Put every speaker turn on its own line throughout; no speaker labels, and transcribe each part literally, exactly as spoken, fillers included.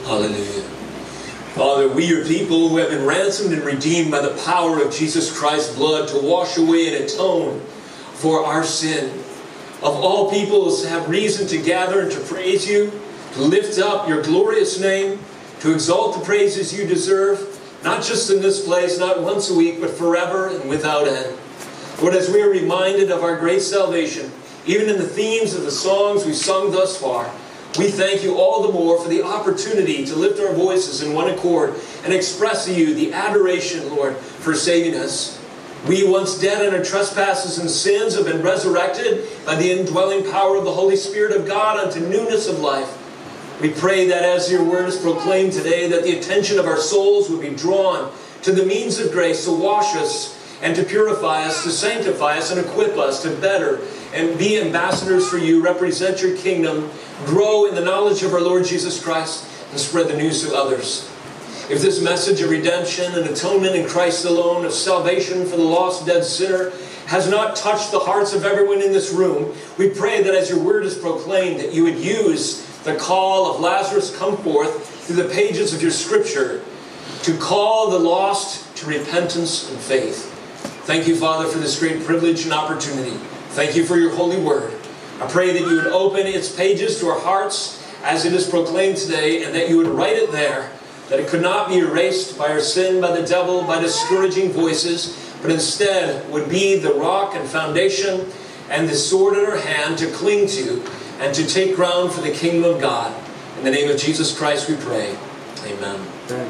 Hallelujah. Father, we, your people who have been ransomed and redeemed by the power of Jesus Christ's blood to wash away and atone for our sin, of all peoples have reason to gather and to praise you, to lift up your glorious name, to exalt the praises you deserve, not just in this place, not once a week, but forever and without end. Lord, as we are reminded of our great salvation, even in the themes of the songs we've sung thus far, we thank you all the more for the opportunity to lift our voices in one accord and express to you the adoration, Lord, for saving us. We, once dead in our trespasses and sins, have been resurrected by the indwelling power of the Holy Spirit of God unto newness of life. We pray that as your word is proclaimed today, that the attention of our souls would be drawn to the means of grace to wash us and to purify us, to sanctify us and equip us to better and be ambassadors for you, represent your kingdom, grow in the knowledge of our Lord Jesus Christ, and spread the news to others. If this message of redemption and atonement in Christ alone, of salvation for the lost dead sinner, has not touched the hearts of everyone in this room, we pray that as your word is proclaimed, that you would use the call of Lazarus come forth through the pages of your scripture to call the lost to repentance and faith. Thank you, Father, for this great privilege and opportunity. Thank you for your holy word. I pray that you would open its pages to our hearts as it is proclaimed today, and that you would write it there, that it could not be erased by our sin, by the devil, by discouraging voices, but instead would be the rock and foundation and the sword in our hand to cling to and to take ground for the kingdom of God. In the name of Jesus Christ we pray. Amen. Amen.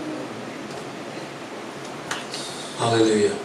Hallelujah.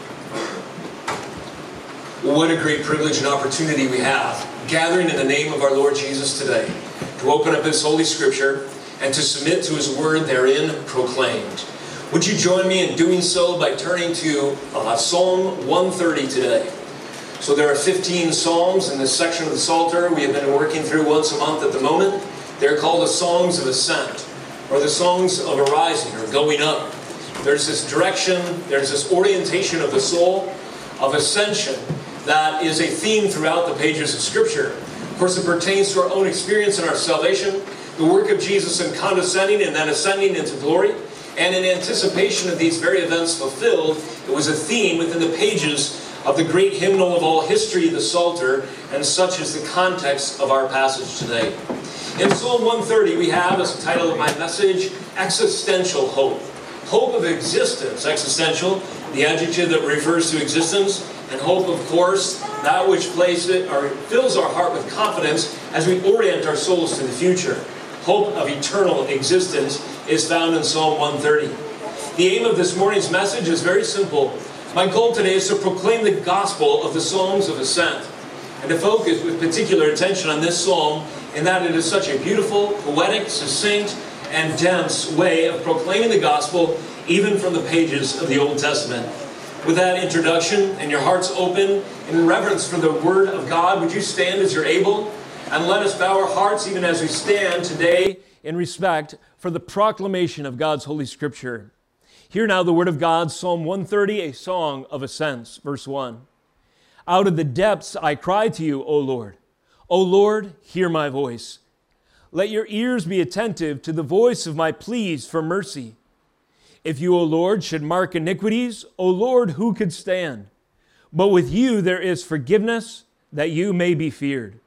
What a great privilege and opportunity we have, gathering in the name of our Lord Jesus today, to open up His Holy Scripture and to submit to His Word therein proclaimed. Would you join me in doing so by turning to uh, Psalm one thirty today? So there are fifteen psalms in this section of the Psalter we have been working through once a month at the moment. They're called the Songs of Ascent, or the Songs of Arising, or Going Up. There's this direction, there's this orientation of the soul, of ascension, that is a theme throughout the pages of Scripture. Of course, it pertains to our own experience in our salvation, the work of Jesus in condescending and then ascending into glory. And in anticipation of these very events fulfilled, it was a theme within the pages of the great hymnal of all history, the Psalter, and such is the context of our passage today. In Psalm one thirty, we have, as the title of my message, existential hope. Hope of existence, existential, the adjective that refers to existence, and hope, of course, that which places or fills our heart with confidence as we orient our souls to the future. Hope of eternal existence is found in Psalm one thirty. The aim of this morning's message is very simple. My goal today is to proclaim the gospel of the Psalms of Ascent, and to focus with particular attention on this psalm, in that it is such a beautiful, poetic, succinct, and dense way of proclaiming the gospel, even from the pages of the Old Testament. With that introduction and your hearts open in reverence for the Word of God, would you stand as you're able? And let us bow our hearts even as we stand today in respect for the proclamation of God's Holy Scripture. Hear now the Word of God, Psalm one thirty, a song of ascents, verse one. Out of the depths I cry to you, O Lord. O Lord, hear my voice. Let your ears be attentive to the voice of my pleas for mercy. If you, O Lord, should mark iniquities, O Lord, who could stand? But with you there is forgiveness, that you may be feared.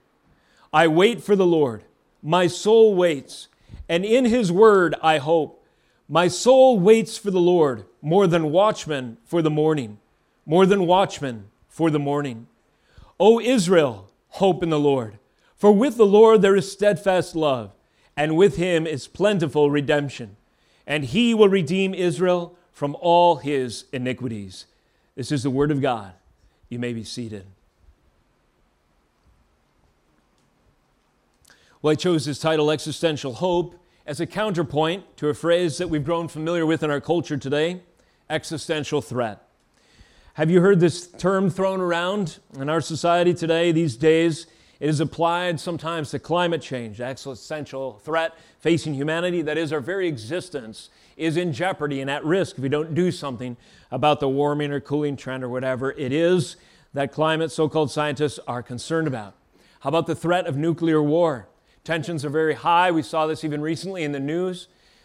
I wait for the Lord. My soul waits, and in His word I hope. My soul waits for the Lord, more than watchmen for the morning, more than watchmen for the morning. O Israel, hope in the Lord. For with the Lord there is steadfast love, and with Him is plentiful redemption. And He will redeem Israel from all his iniquities. This is the word of God. You may be seated. Well, I chose this title, Existential Hope, as a counterpoint to a phrase that we've grown familiar with in our culture today, existential threat. Have you heard this term thrown around in our society today, these days? It is applied sometimes to climate change, existential threat facing humanity. That is, our very existence is in jeopardy and at risk if we don't do something about the warming or cooling trend or whatever it is that climate so-called scientists are concerned about. How about the threat of nuclear war? Tensions are very high. We saw this even recently in the news.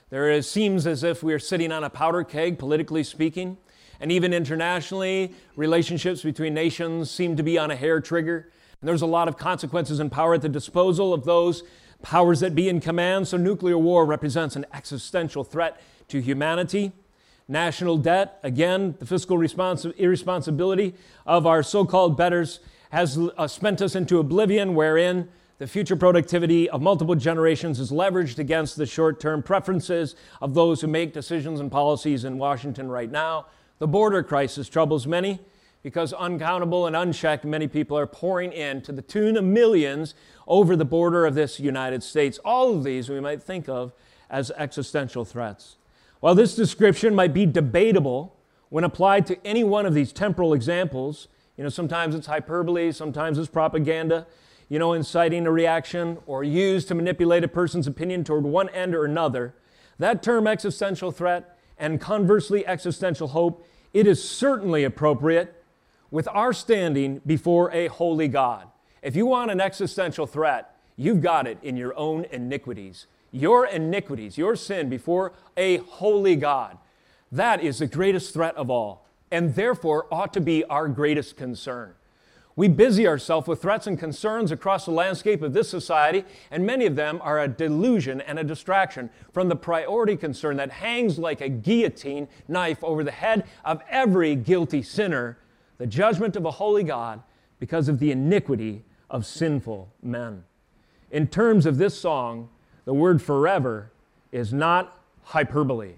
There is, seems as if we are sitting on a powder keg, politically speaking, and even internationally, relationships between nations seem to be on a hair trigger. And there's a lot of consequences and power at the disposal of those powers that be in command. So nuclear war represents an existential threat to humanity. National debt, again, the fiscal responsi- irresponsibility of our so-called betters has uh, spent us into oblivion, wherein the future productivity of multiple generations is leveraged against the short-term preferences of those who make decisions and policies in Washington right now. The border crisis troubles many because uncountable and unchecked, many people are pouring in to the tune of millions over the border of this United States. All of these we might think of as existential threats. While this description might be debatable when applied to any one of these temporal examples, you know, sometimes it's hyperbole, sometimes it's propaganda, you know, inciting a reaction or used to manipulate a person's opinion toward one end or another, that term existential threat and conversely existential hope, it is certainly appropriate with our standing before a holy God. If you want an existential threat, you've got it in your own iniquities. Your iniquities, your sin before a holy God. That is the greatest threat of all, and therefore ought to be our greatest concern. We busy ourselves with threats and concerns across the landscape of this society, and many of them are a delusion and a distraction from the priority concern that hangs like a guillotine knife over the head of every guilty sinner, the judgment of a holy God because of the iniquity of sinful men. In terms of this song, the word forever is not hyperbole.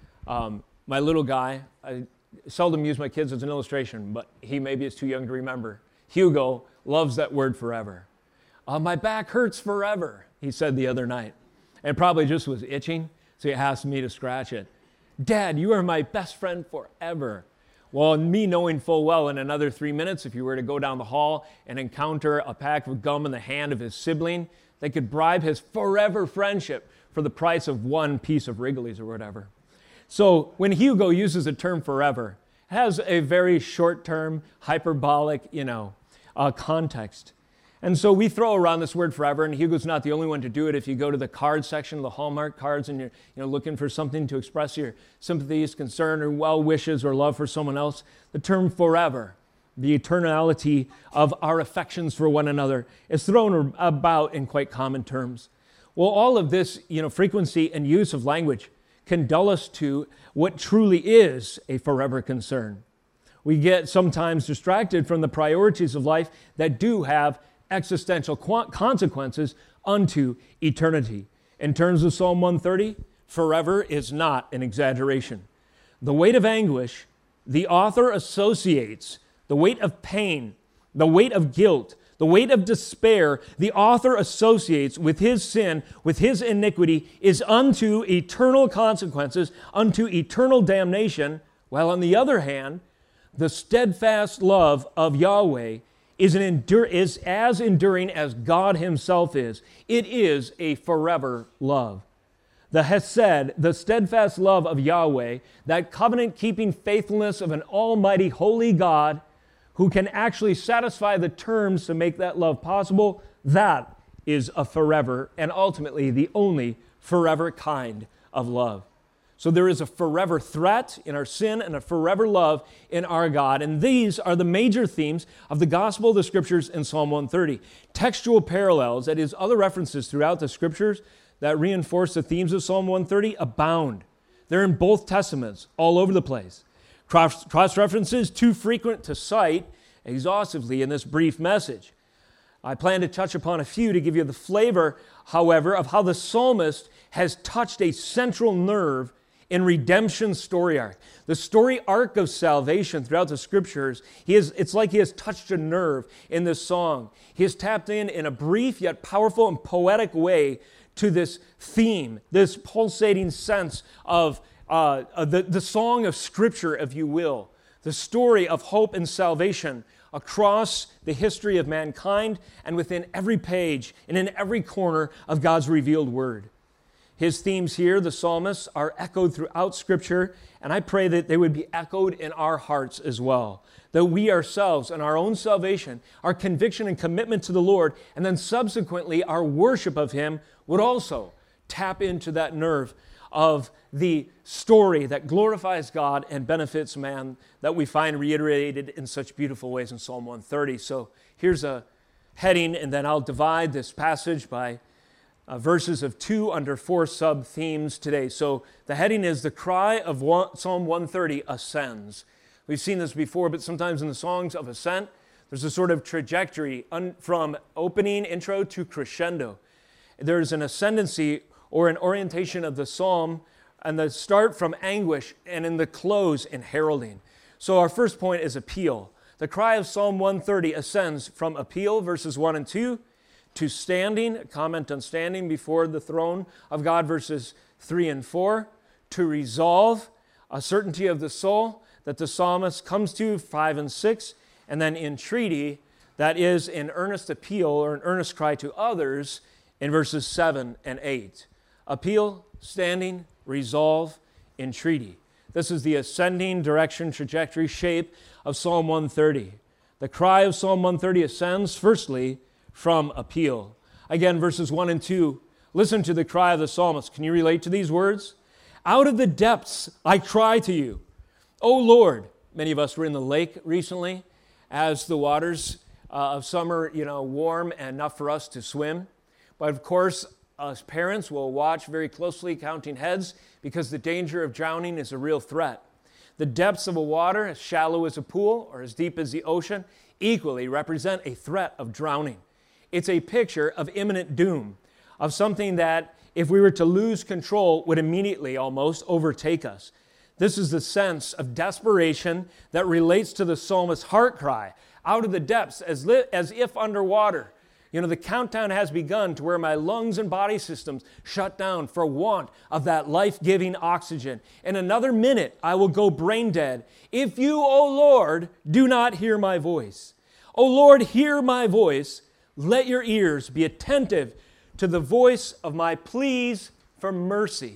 Um, my little guy, I seldom use my kids as an illustration, but he maybe is too young to remember. Hugo loves that word forever. Uh, my back hurts forever, he said the other night. And probably just was itching, so he asked me to scratch it. Dad, you are my best friend forever. Well, me knowing full well in another three minutes, if you were to go down the hall and encounter a pack of gum in the hand of his sibling, they could bribe his forever friendship for the price of one piece of Wrigley's or whatever. So when Hugo uses the term forever, it has a very short-term, hyperbolic, you know, uh, context. And so we throw around this word forever, and Hugo's not the only one to do it. If you go to the card section, the Hallmark cards, and you're you know, looking for something to express your sympathies, concern, or well wishes or love for someone else, the term forever, the eternality of our affections for one another, is thrown about in quite common terms. Well, all of this, you know, frequency and use of language can dull us to what truly is a forever concern. We get sometimes distracted from the priorities of life that do have existential consequences unto eternity. In terms of Psalm one thirty, forever is not an exaggeration. The weight of anguish the author associates, the weight of pain, the weight of guilt, the weight of despair, the author associates with his sin, with his iniquity, is unto eternal consequences, unto eternal damnation, while on the other hand, the steadfast love of Yahweh is, an endure, is as enduring as God himself is. It is a forever love. The Hesed, the steadfast love of Yahweh, that covenant-keeping faithfulness of an almighty holy God who can actually satisfy the terms to make that love possible, that is a forever and ultimately the only forever kind of love. So there is a forever threat in our sin and a forever love in our God. And these are the major themes of the gospel of the scriptures in Psalm one thirty. Textual parallels, that is, other references throughout the scriptures that reinforce the themes of Psalm one thirty abound. They're in both testaments, all over the place. Cross, cross references too frequent to cite exhaustively in this brief message. I plan to touch upon a few to give you the flavor, however, of how the psalmist has touched a central nerve in redemption's story arc. The story arc of salvation throughout the scriptures, he is, it's like he has touched a nerve in this song. He has tapped in in a brief yet powerful and poetic way to this theme, this pulsating sense of uh, uh, the, the song of Scripture, if you will, the story of hope and salvation across the history of mankind and within every page and in every corner of God's revealed word. His themes here, the psalmist, are echoed throughout Scripture, and I pray that they would be echoed in our hearts as well. That we ourselves and our own salvation, our conviction and commitment to the Lord, and then subsequently our worship of Him would also tap into that nerve of the story that glorifies God and benefits man that we find reiterated in such beautiful ways in Psalm one thirty. So here's a heading, and then I'll divide this passage by uh, verses of two under four sub-themes today. So the heading is the cry of one, Psalm one thirty ascends. We've seen this before, but sometimes in the songs of ascent, there's a sort of trajectory un- from opening intro to crescendo. There's an ascendancy or an orientation of the psalm and the start from anguish and in the close in heralding. So our first point is appeal. The cry of Psalm one thirty ascends from appeal, verses one and two, to standing, a comment on standing before the throne of God, verses three and four, to resolve, a certainty of the soul that the psalmist comes to, five and six, and then entreaty, that is an earnest appeal or an earnest cry to others in verses seven and eight. Appeal, standing, resolve, entreaty. This is the ascending direction, trajectory, shape of Psalm one thirty. The cry of Psalm one thirty ascends, firstly, from appeal. Again, verses one and two, listen to the cry of the psalmist. Can you relate to these words? Out of the depths I cry to you, O Lord. Many of us were in the lake recently as the waters uh, of summer, you know, warm and enough for us to swim. But of course, us parents will watch very closely, counting heads, because the danger of drowning is a real threat. The depths of a water, as shallow as a pool or as deep as the ocean, equally represent a threat of drowning. It's a picture of imminent doom, of something that, if we were to lose control, would immediately almost overtake us. This is the sense of desperation that relates to the psalmist's heart cry, out of the depths, as, li- as if underwater. You know, the countdown has begun to where my lungs and body systems shut down for want of that life-giving oxygen. In another minute, I will go brain dead. If you, O Lord, do not hear my voice. O Lord, hear my voice. Let your ears be attentive to the voice of my pleas for mercy.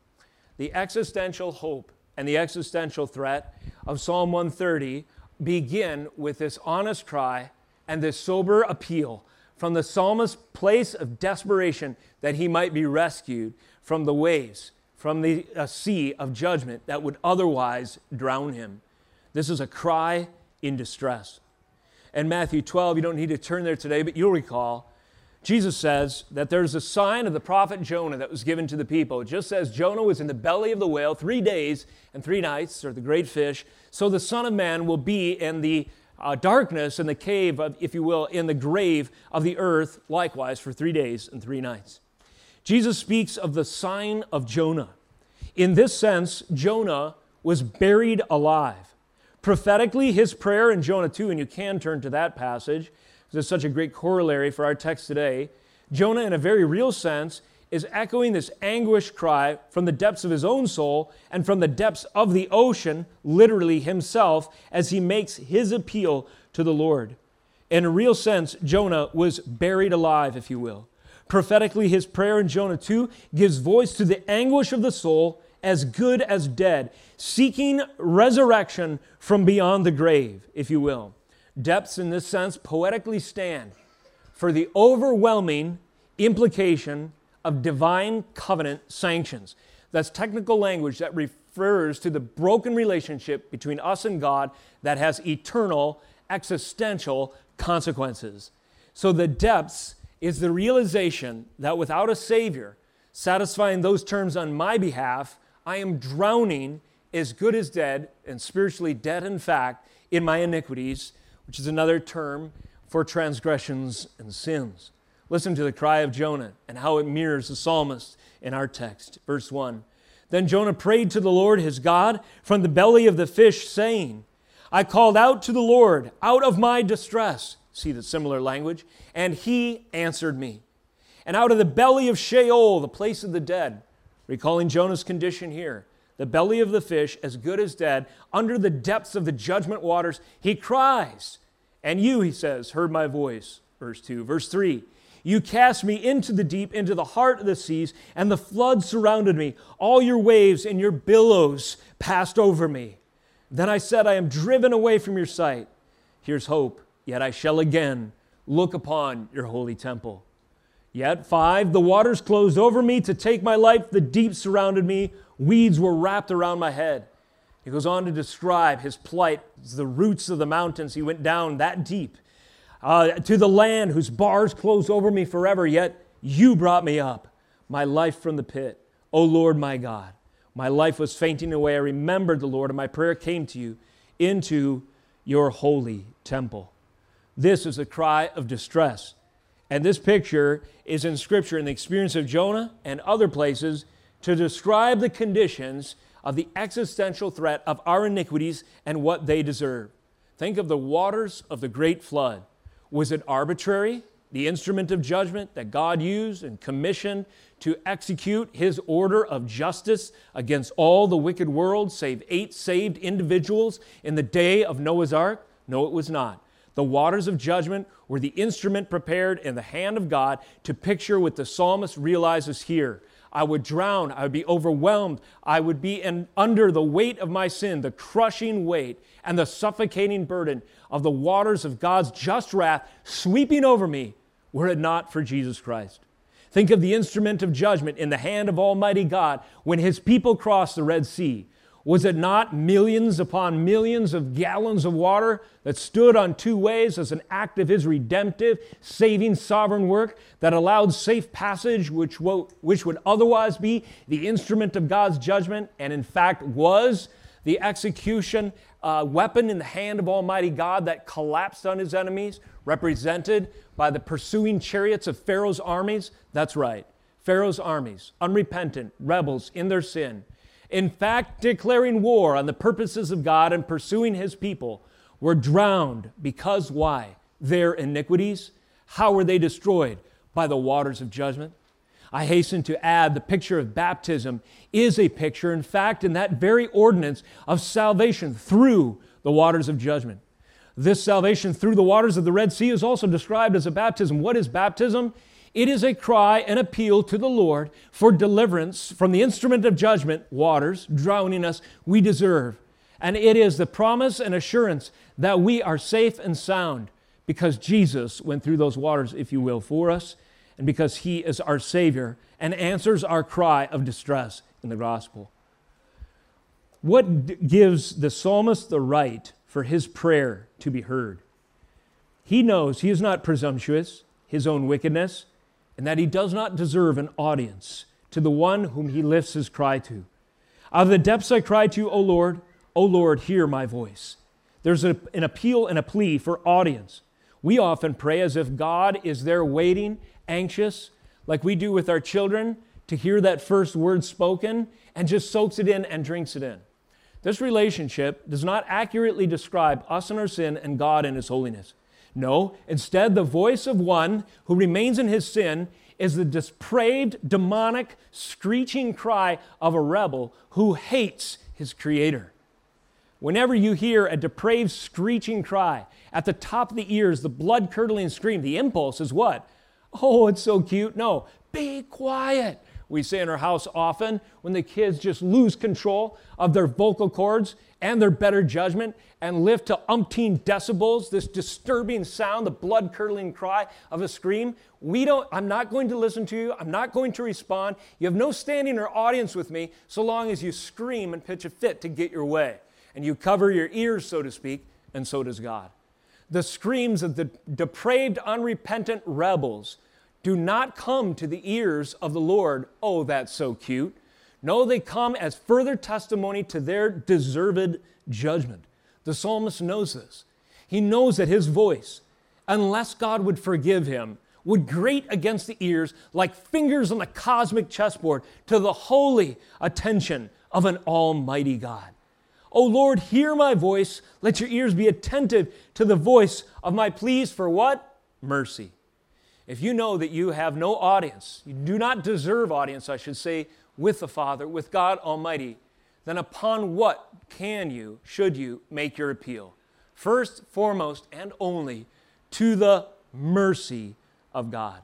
The existential hope and the existential threat of Psalm one thirty begin with this honest cry and this sober appeal from the psalmist's place of desperation that he might be rescued from the waves, from the a sea of judgment that would otherwise drown him. This is a cry in distress. In Matthew twelve, you don't need to turn there today, but you'll recall, Jesus says that there's a sign of the prophet Jonah that was given to the people. Just as Jonah was in the belly of the whale three days and three nights, or the great fish, so the Son of Man will be in the Uh, darkness in the cave, of, if you will, in the grave of the earth, likewise for three days and three nights. Jesus speaks of the sign of Jonah. In this sense, Jonah was buried alive. Prophetically, his prayer in Jonah two, and you can turn to that passage, because it's such a great corollary for our text today, Jonah, in a very real sense, is echoing this anguish cry from the depths of his own soul and from the depths of the ocean, literally himself, as he makes his appeal to the Lord. In a real sense, Jonah was buried alive, if you will. Prophetically, his prayer in Jonah two gives voice to the anguish of the soul, as good as dead, seeking resurrection from beyond the grave, if you will. Depths, in this sense, poetically stand for the overwhelming implication of divine covenant sanctions. That's technical language that refers to the broken relationship between us and God that has eternal, existential consequences. So the depths is the realization that without a Savior satisfying those terms on my behalf, I am drowning, as good as dead, and spiritually dead in fact, in my iniquities, which is another term for transgressions and sins. Listen to the cry of Jonah and how it mirrors the psalmist in our text. Verse one, Then Jonah prayed to the Lord his God from the belly of the fish, saying, I called out to the Lord out of my distress. See the similar language? And he answered me. And out of the belly of Sheol, the place of the dead, recalling Jonah's condition here, the belly of the fish, as good as dead, under the depths of the judgment waters, he cries. And you, he says, heard my voice. Verse two. Verse three, You cast me into the deep, into the heart of the seas, and the flood surrounded me. All your waves and your billows passed over me. Then I said, I am driven away from your sight. Here's hope, yet I shall again look upon your holy temple. Yet, five, the waters closed over me to take my life. The deep surrounded me. Weeds were wrapped around my head. He goes on to describe his plight, the roots of the mountains. He went down that deep. Uh, to the land whose bars closed over me forever, yet you brought me up, my life from the pit. O Lord, my God, my life was fainting away. I remembered the Lord, and my prayer came to you into your holy temple. This is a cry of distress. And this picture is in Scripture in the experience of Jonah and other places to describe the conditions of the existential threat of our iniquities and what they deserve. Think of the waters of the great flood. Was it arbitrary, the instrument of judgment that God used and commissioned to execute His order of justice against all the wicked world, save eight saved individuals in the day of Noah's Ark? No, it was not. The waters of judgment were the instrument prepared in the hand of God to picture what the psalmist realizes here. I would drown, I would be overwhelmed, I would be in, under the weight of my sin, the crushing weight and the suffocating burden of the waters of God's just wrath sweeping over me were it not for Jesus Christ. Think of the instrument of judgment in the hand of Almighty God when His people crossed the Red Sea. Was it not millions upon millions of gallons of water that stood on two ways as an act of His redemptive, saving, sovereign work that allowed safe passage, which, wo- which would otherwise be the instrument of God's judgment, and in fact was the execution uh, weapon in the hand of Almighty God that collapsed on His enemies, represented by the pursuing chariots of Pharaoh's armies? That's right, Pharaoh's armies, unrepentant, rebels in their sin, in fact, declaring war on the purposes of God and pursuing His people, were drowned because why? Their iniquities. How were they destroyed? By the waters of judgment. I hasten to add the picture of baptism is a picture, in fact, in that very ordinance of salvation through the waters of judgment. This salvation through the waters of the Red Sea is also described as a baptism. What is baptism? It is a cry and appeal to the Lord for deliverance from the instrument of judgment, waters, drowning us, we deserve. And it is the promise and assurance that we are safe and sound because Jesus went through those waters, if you will, for us, and because He is our Savior and answers our cry of distress in the gospel. What d- gives the psalmist the right for his prayer to be heard? He knows he is not presumptuous, his own wickedness, and that he does not deserve an audience to the one whom he lifts his cry to. Out of the depths I cry to you, O Lord, O Lord, hear my voice. There's a, an appeal and a plea for audience. We often pray as if God is there waiting, anxious, like we do with our children, to hear that first word spoken and just soaks it in and drinks it in. This relationship does not accurately describe us and our sin and God and His holiness. No, instead, the voice of one who remains in his sin is the depraved, demonic, screeching cry of a rebel who hates his Creator. Whenever you hear a depraved, screeching cry at the top of the ears, the blood-curdling scream, the impulse is what? Oh, it's so cute. No, be quiet. We say in our house often when the kids just lose control of their vocal cords and their better judgment and lift to umpteen decibels, this disturbing sound, the blood-curdling cry of a scream. We don't, I'm not going to listen to you. I'm not going to respond. You have no standing or audience with me so long as you scream and pitch a fit to get your way. And you cover your ears, so to speak, and so does God. The screams of the depraved, unrepentant rebels do not come to the ears of the Lord, oh, that's so cute. No, they come as further testimony to their deserved judgment. The psalmist knows this. He knows that his voice, unless God would forgive him, would grate against the ears like fingers on the cosmic chessboard to the holy attention of an almighty God. O Lord, hear my voice. Let your ears be attentive to the voice of my pleas for what? Mercy. If you know that you have no audience, you do not deserve audience, I should say, with the Father, with God Almighty, then upon what can you, should you, make your appeal? First, foremost, and only to the mercy of God.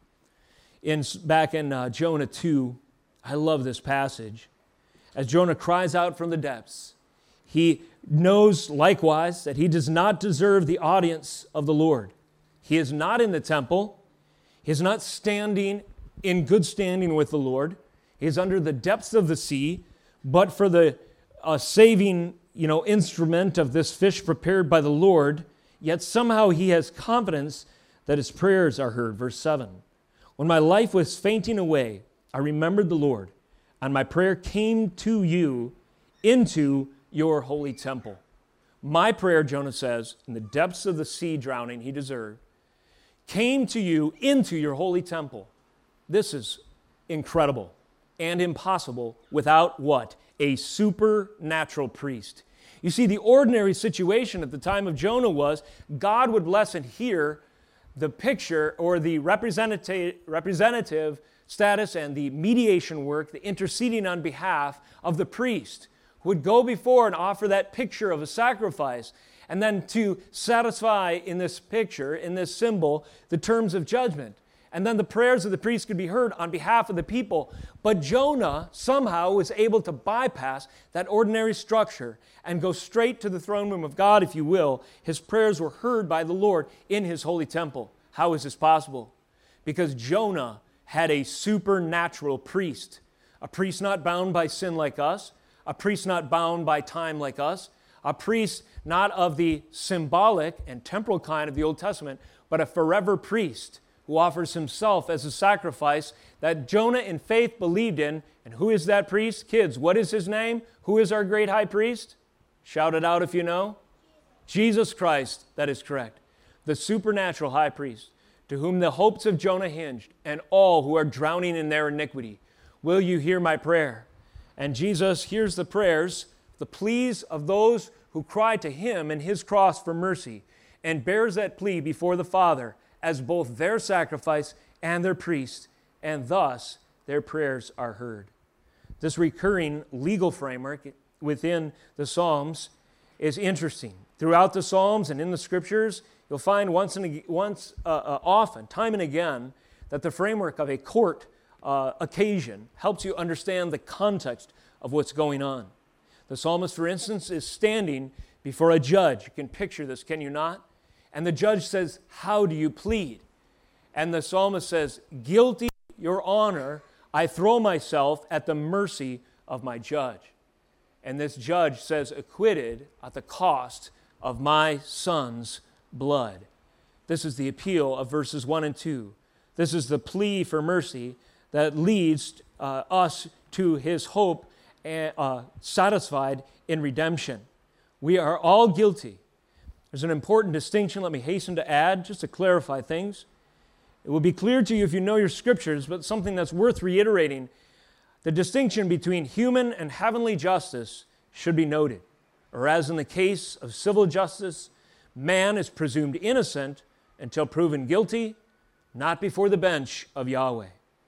In, back in uh, Jonah two, I love this passage. As Jonah cries out from the depths, he knows likewise that he does not deserve the audience of the Lord. He is not in the temple. He is not standing in good standing with the Lord. He is under the depths of the sea, but for the uh, saving, you know, instrument of this fish prepared by the Lord, yet somehow he has confidence that his prayers are heard. Verse seven, when my life was fainting away, I remembered the Lord, and my prayer came to you into your holy temple. My prayer, Jonah says, in the depths of the sea drowning he deserved, came to you into your holy temple. This is incredible and impossible without what? A supernatural priest. You see, the ordinary situation at the time of Jonah was God would bless and hear the picture or the representative, representative status and the mediation work, the interceding on behalf of the priest who would go before and offer that picture of a sacrifice, and then to satisfy in this picture, in this symbol, the terms of judgment. And then the prayers of the priest could be heard on behalf of the people. But Jonah somehow was able to bypass that ordinary structure and go straight to the throne room of God, if you will. His prayers were heard by the Lord in his holy temple. How is this possible? Because Jonah had a supernatural priest, a priest not bound by sin like us, a priest not bound by time like us, a priest not of the symbolic and temporal kind of the Old Testament, but a forever priest who offers himself as a sacrifice that Jonah in faith believed in. And who is that priest? Kids, what is his name? Who is our great high priest? Shout it out if you know. Jesus Christ, that is correct. The supernatural high priest, to whom the hopes of Jonah hinged, and all who are drowning in their iniquity. Will you hear my prayer? And Jesus hears the prayers, the pleas of those who cry to him and his cross for mercy, and bears that plea before the Father as both their sacrifice and their priest, and thus their prayers are heard. This recurring legal framework within the Psalms is interesting. Throughout the Psalms and in the Scriptures, you'll find once and once uh, uh, often, time and again, that the framework of a court uh, occasion helps you understand the context of what's going on. The psalmist, for instance, is standing before a judge. You can picture this, can you not? And the judge says, "How do you plead?" And the psalmist says, "Guilty, your honor, I throw myself at the mercy of my judge." And this judge says, "Acquitted at the cost of my son's blood." This is the appeal of verses one and two. This is the plea for mercy that leads uh, us to his hope and, uh, satisfied in redemption. We are all guilty. There's an important distinction, let me hasten to add, just to clarify things. It will be clear to you if you know your scriptures, but something that's worth reiterating. The distinction between human and heavenly justice should be noted. Or as in the case of civil justice, man is presumed innocent until proven guilty, not before the bench of Yahweh.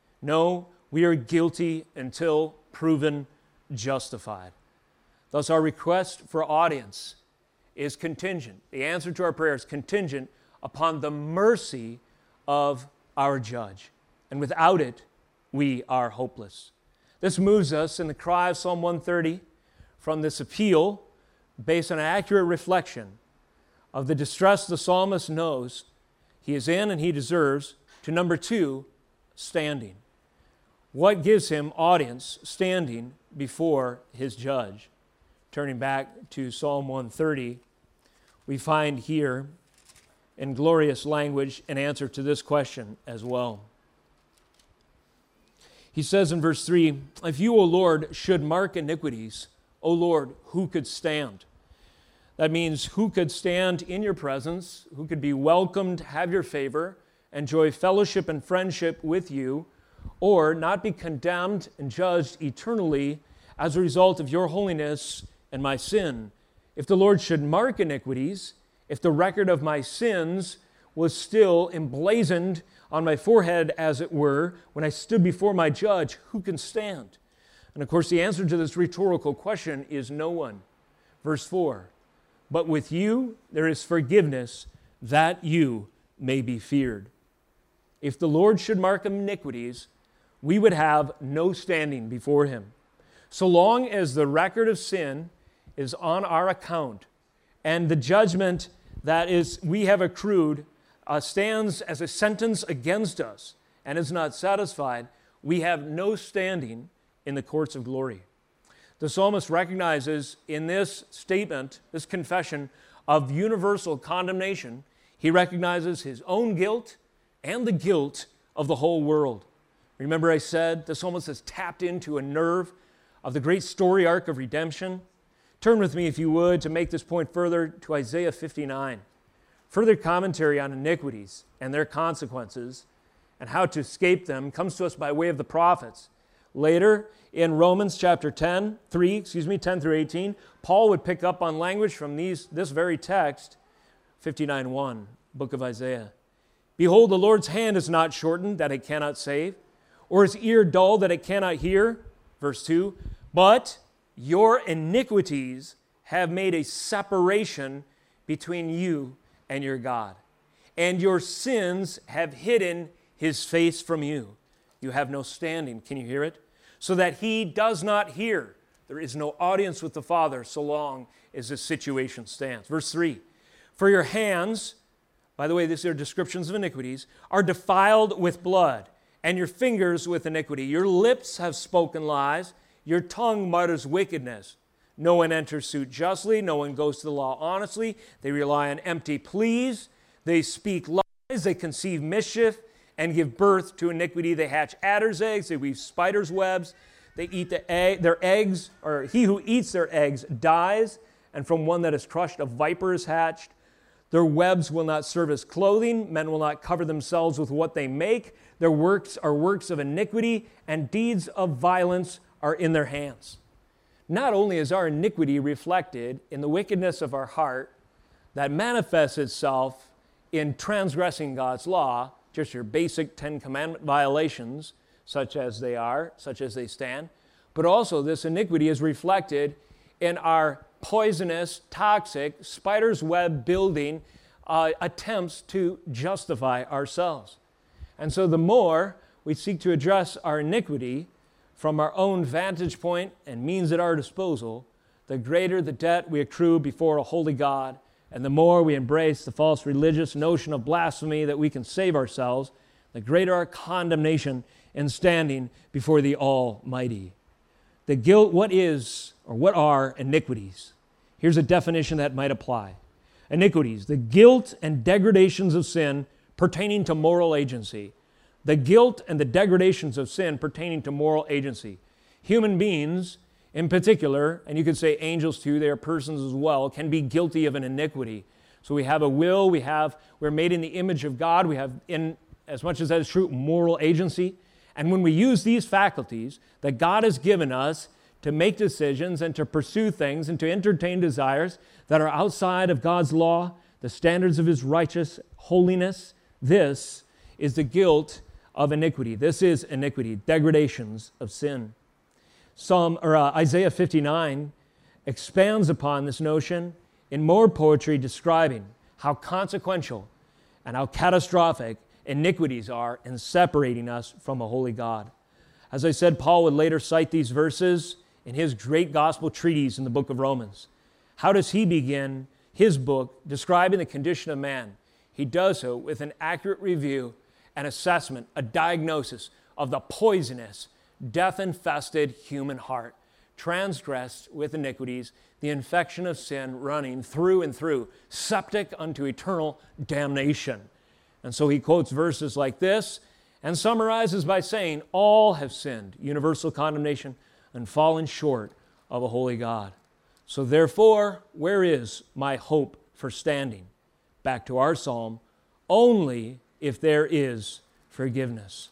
No, we are guilty until proven justified. Thus, our request for audience is contingent. The answer to our prayer is contingent upon the mercy of our judge. And without it, we are hopeless. This moves us in the cry of Psalm one thirty from this appeal based on an accurate reflection of the distress the psalmist knows he is in and he deserves, to number two, standing. What gives him audience standing before his judge? Turning back to Psalm one thirty, we find here in glorious language an answer to this question as well. He says in verse three, "If you, O Lord, should mark iniquities, O Lord, who could stand?" That means who could stand in your presence, who could be welcomed, have your favor, enjoy fellowship and friendship with you, or not be condemned and judged eternally as a result of your holiness and my sin. If the Lord should mark iniquities, if the record of my sins was still emblazoned on my forehead, as it were, when I stood before my judge, who can stand? And of course, the answer to this rhetorical question is no one. Verse four, "But with you there is forgiveness, that you may be feared." If the Lord should mark iniquities, we would have no standing before him. So long as the record of sin is on our account and the judgment that is we have accrued uh, stands as a sentence against us and is not satisfied, we have no standing in the courts of glory. The psalmist recognizes in this statement, this confession of universal condemnation, he recognizes his own guilt and the guilt of the whole world. Remember I said the psalmist has tapped into a nerve of the great story arc of redemption. Turn with me, if you would, to make this point further to Isaiah fifty-nine. Further commentary on iniquities and their consequences and how to escape them comes to us by way of the prophets. Later, in Romans chapter ten, three, excuse me, ten through eighteen, Paul would pick up on language from these, this very text, fifty-nine one, book of Isaiah. Behold, the Lord's hand is not shortened, that it cannot save, or his ear dull, that it cannot hear. Verse two, but your iniquities have made a separation between you and your God, and your sins have hidden his face from you. You have no standing. Can you hear it? So that he does not hear. There is no audience with the Father so long as this situation stands. Verse three, for your hands, by the way, these are descriptions of iniquities, are defiled with blood, and your fingers with iniquity. Your lips have spoken lies. Your tongue mutters wickedness. No one enters suit justly. No one goes to the law honestly. They rely on empty pleas. They speak lies. They conceive mischief and give birth to iniquity. They hatch adder's eggs. They weave spider's webs. They eat the egg, their eggs, or he who eats their eggs dies, and from one that is crushed a viper is hatched. Their webs will not serve as clothing. Men will not cover themselves with what they make. Their works are works of iniquity, and deeds of violence are in their hands. Not only is our iniquity reflected in the wickedness of our heart that manifests itself in transgressing God's law, just your basic Ten Commandment violations, such as they are, such as they stand, but also this iniquity is reflected in our poisonous, toxic, spider's web building uh, attempts to justify ourselves. And so the more we seek to address our iniquity from our own vantage point and means at our disposal, the greater the debt we accrue before a holy God, and the more we embrace the false religious notion of blasphemy that we can save ourselves, the greater our condemnation in standing before the Almighty. The guilt, what is or what are iniquities? Here's a definition that might apply. Iniquities, the guilt and degradations of sin pertaining to moral agency. The guilt and the degradations of sin pertaining to moral agency. Human beings, in particular, and you could say angels too, they are persons as well, can be guilty of an iniquity. So we have a will, we have, we're made in the image of God, we have, in as much as that is true, moral agency. And when we use these faculties that God has given us to make decisions and to pursue things and to entertain desires that are outside of God's law, the standards of his righteous holiness, this is the guilt of iniquity. This is iniquity, degradations of sin. Psalm or uh, Isaiah fifty-nine expands upon this notion in more poetry, describing how consequential and how catastrophic iniquities are in separating us from a holy God. As I said, Paul would later cite these verses in his great gospel treatise in the book of Romans. How does he begin his book describing the condition of man? He does so with an accurate review, an assessment, a diagnosis of the poisonous, death-infested human heart, transgressed with iniquities, the infection of sin running through and through, septic unto eternal damnation. And so he quotes verses like this and summarizes by saying, all have sinned, universal condemnation, and fallen short of a holy God. So therefore, where is my hope for standing? Back to our psalm, only if there is forgiveness.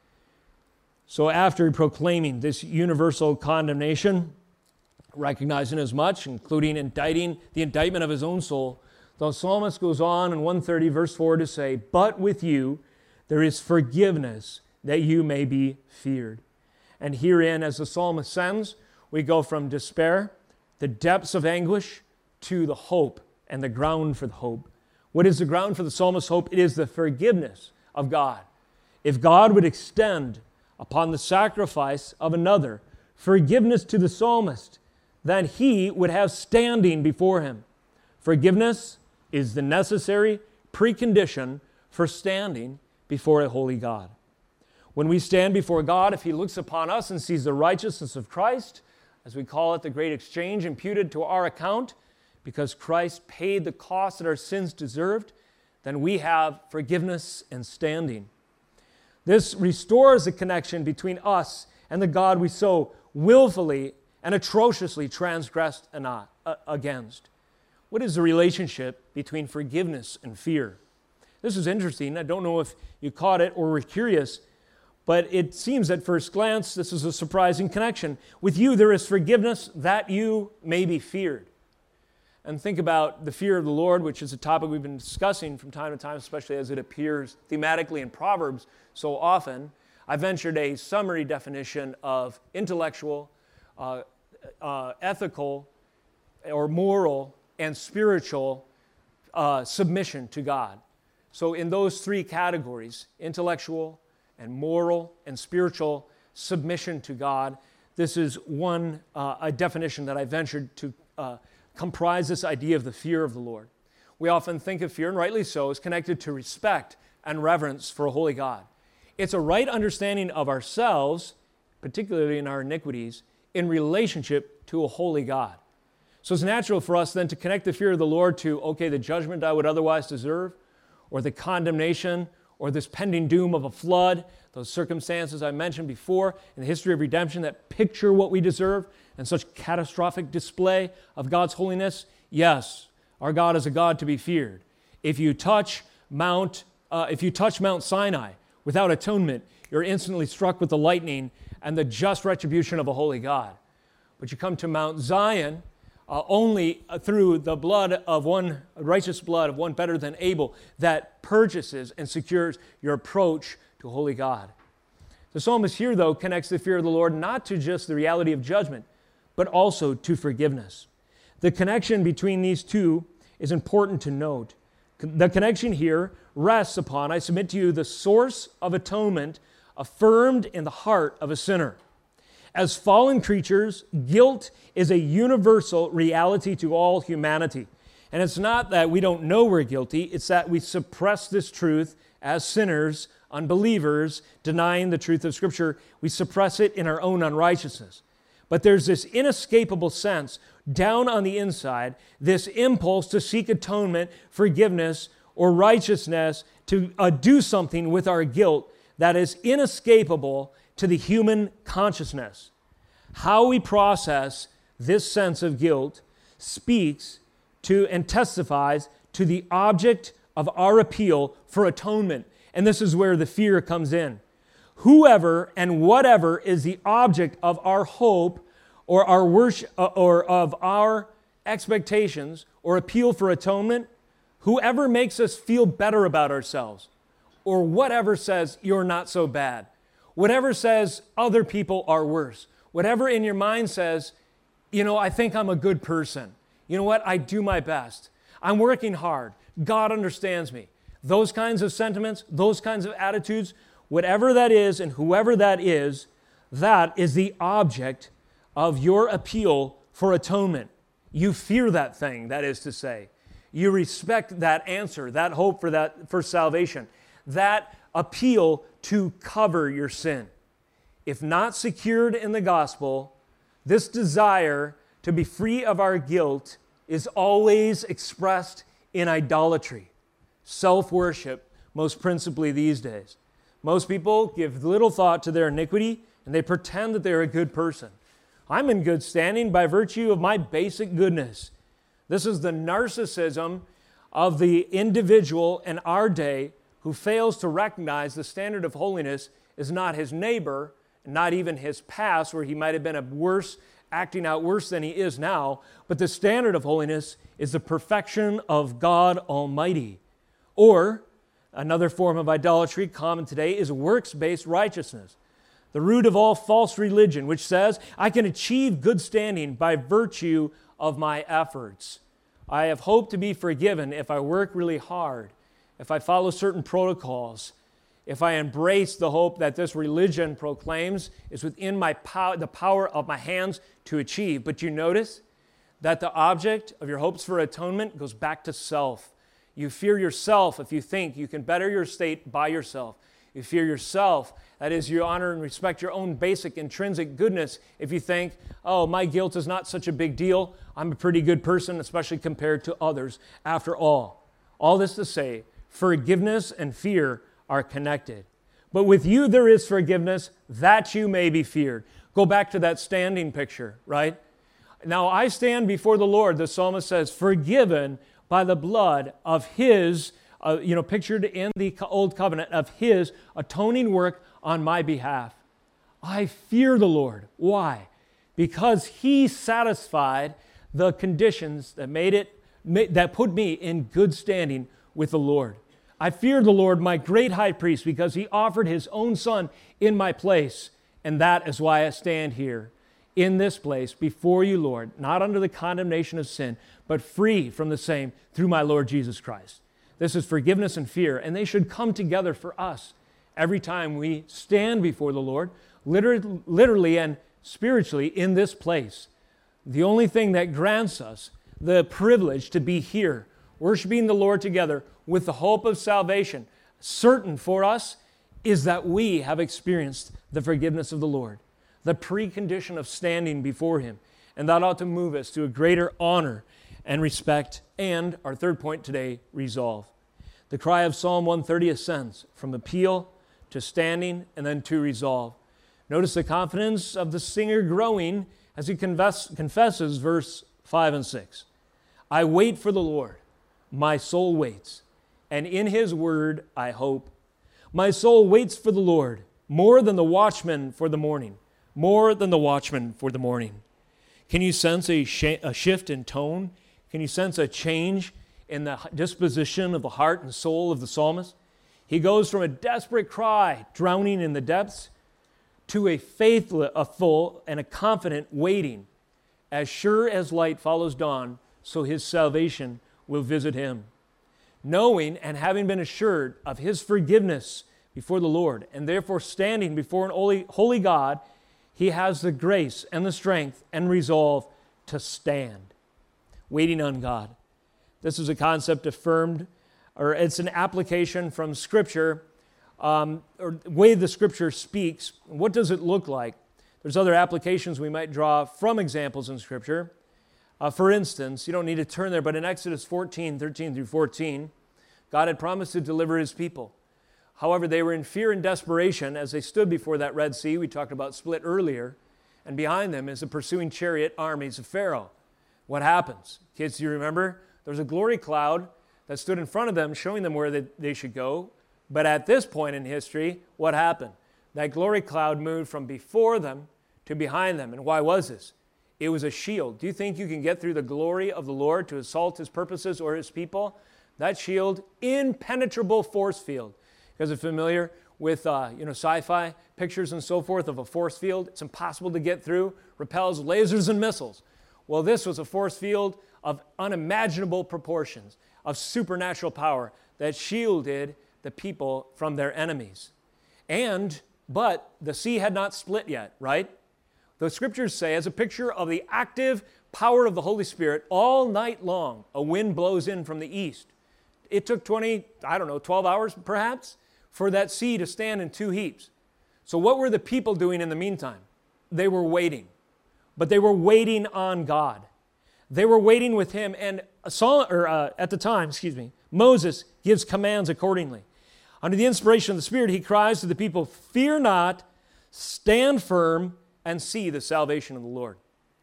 So after proclaiming this universal condemnation, recognizing as much, including indicting the indictment of his own soul, the psalmist goes on in one thirty verse four to say, but with you there is forgiveness that you may be feared. And herein, as the psalmist sends, we go from despair, the depths of anguish, to the hope and the ground for the hope. What is the ground for the psalmist's hope? It is the forgiveness of God. If God would extend upon the sacrifice of another forgiveness to the psalmist, then he would have standing before him. Forgiveness is the necessary precondition for standing before a holy God. When we stand before God, if He looks upon us and sees the righteousness of Christ, as we call it, the great exchange imputed to our account, because Christ paid the cost that our sins deserved, then we have forgiveness and standing. This restores the connection between us and the God we so willfully and atrociously transgressed against. What is the relationship between forgiveness and fear? This is interesting. I don't know if you caught it or were curious, but it seems at first glance this is a surprising connection. With you, there is forgiveness that you may be feared. And think about the fear of the Lord, which is a topic we've been discussing from time to time, especially as it appears thematically in Proverbs so often. I ventured a summary definition of intellectual, uh, uh, ethical, or moral, and spiritual uh, submission to God. So in those three categories, intellectual and moral and spiritual submission to God, this is one uh, a definition that I ventured to uh, comprise this idea of the fear of the Lord. We often think of fear, and rightly so, as connected to respect and reverence for a holy God. It's a right understanding of ourselves, particularly in our iniquities, in relationship to a holy God. So it's natural for us then to connect the fear of the Lord to, okay, the judgment I would otherwise deserve, or the condemnation, or this pending doom of a flood, those circumstances I mentioned before in the history of redemption that picture what we deserve, and such catastrophic display of God's holiness. Yes, our God is a God to be feared. If you touch Mount, uh, if you touch Mount Sinai without atonement, you're instantly struck with the lightning and the just retribution of a holy God. But you come to Mount Zion uh, only through the blood of one, righteous blood of one better than Abel, that purchases and secures your approach to a holy God. The psalmist here, though, connects the fear of the Lord not to just the reality of judgment, but also to forgiveness. The connection between these two is important to note. The connection here rests upon, I submit to you, the source of atonement affirmed in the heart of a sinner. As fallen creatures, guilt is a universal reality to all humanity. And it's not that we don't know we're guilty, it's that we suppress this truth as sinners, unbelievers, denying the truth of Scripture. We suppress it in our own unrighteousness. But there's this inescapable sense down on the inside, this impulse to seek atonement, forgiveness, or righteousness, to uh, do something with our guilt that is inescapable to the human consciousness. How we process this sense of guilt speaks to and testifies to the object of our appeal for atonement. And this is where the fear comes in. Whoever and whatever is the object of our hope or our worship or of our expectations or appeal for atonement, whoever makes us feel better about ourselves, or whatever says you're not so bad, whatever says other people are worse, whatever in your mind says, you know, I think I'm a good person. You know what? I do my best. I'm working hard. God understands me. Those kinds of sentiments, those kinds of attitudes, whatever that is and whoever that is, that is the object of your appeal for atonement. You fear that thing, that is to say. You respect that answer, that hope for that for salvation, that appeal to cover your sin. If not secured in the gospel, this desire to be free of our guilt is always expressed in idolatry, self-worship, most principally these days. Most people give little thought to their iniquity, and they pretend that they're a good person. I'm in good standing by virtue of my basic goodness. This is the narcissism of the individual in our day who fails to recognize the standard of holiness is not his neighbor, not even his past, where he might have been a worse, acting out worse than he is now, but the standard of holiness is the perfection of God Almighty. Or, another form of idolatry common today is works-based righteousness, the root of all false religion, which says, I can achieve good standing by virtue of my efforts. I have hope to be forgiven if I work really hard, if I follow certain protocols, if I embrace the hope that this religion proclaims is within my power, the power of my hands to achieve. But you notice that the object of your hopes for atonement goes back to self. You fear yourself if you think you can better your state by yourself. You fear yourself, that is, you honor and respect your own basic intrinsic goodness if you think, oh, my guilt is not such a big deal. I'm a pretty good person, especially compared to others. After all, all this to say, forgiveness and fear are connected. But with you there is forgiveness, that you may be feared. Go back to that standing picture, right? Now I stand before the Lord, the psalmist says, forgiven by the blood of His, uh, you know, pictured in the Old Covenant, of His atoning work on my behalf. I fear the Lord. Why? Because He satisfied the conditions that made it, that put me in good standing with the Lord. I fear the Lord, my great high priest, because He offered His own Son in my place. And that is why I stand here in this place before you, Lord, not under the condemnation of sin, but free from the same through my Lord Jesus Christ. This is forgiveness and fear, and they should come together for us every time we stand before the Lord, literally, literally and spiritually in this place. The only thing that grants us the privilege to be here, worshiping the Lord together with the hope of salvation, certain for us, is that we have experienced the forgiveness of the Lord, the precondition of standing before Him. And that ought to move us to a greater honor and respect, and our third point today, resolve. The cry of Psalm one thirty ascends from appeal to standing and then to resolve. Notice the confidence of the singer growing as he confess, confesses verse five and six. I wait for the Lord, my soul waits, and in His word I hope. My soul waits for the Lord, more than the watchman for the morning, more than the watchman for the morning. Can you sense a, sh- a shift in tone? Can you sense a change in the disposition of the heart and soul of the psalmist? He goes from a desperate cry, drowning in the depths, to a faithful, a full, and a confident waiting. As sure as light follows dawn, so his salvation will visit him. Knowing and having been assured of his forgiveness before the Lord, and therefore standing before an holy, holy God, he has the grace and the strength and resolve to stand, waiting on God. This is a concept affirmed, or it's an application from Scripture, um, or the way the Scripture speaks. What does it look like? There's other applications we might draw from examples in Scripture. Uh, for instance, you don't need to turn there, but in Exodus fourteen, thirteen through fourteen, God had promised to deliver His people. However, they were in fear and desperation as they stood before that Red Sea. We talked about split earlier. And behind them is the pursuing chariot armies of Pharaoh. What happens? Kids, do you remember? There's a glory cloud that stood in front of them, showing them where they, they should go. But at this point in history, what happened? That glory cloud moved from before them to behind them. And why was this? It was a shield. Do you think you can get through the glory of the Lord to assault His purposes or His people? That shield, impenetrable force field. You guys are familiar with uh, you know, sci-fi pictures and so forth of a force field? It's impossible to get through, repels lasers and missiles. Well, this was a force field of unimaginable proportions, of supernatural power that shielded the people from their enemies. And, but the sea had not split yet, right? The Scriptures say, as a picture of the active power of the Holy Spirit, all night long, a wind blows in from the east. It took twenty, I don't know, twelve hours perhaps, for that sea to stand in two heaps. So what were the people doing in the meantime? They were waiting. But they were waiting on God. They were waiting with Him. And Saul, or, uh, at the time, excuse me, Moses gives commands accordingly. Under the inspiration of the Spirit, he cries to the people, fear not, stand firm, and see the salvation of the Lord.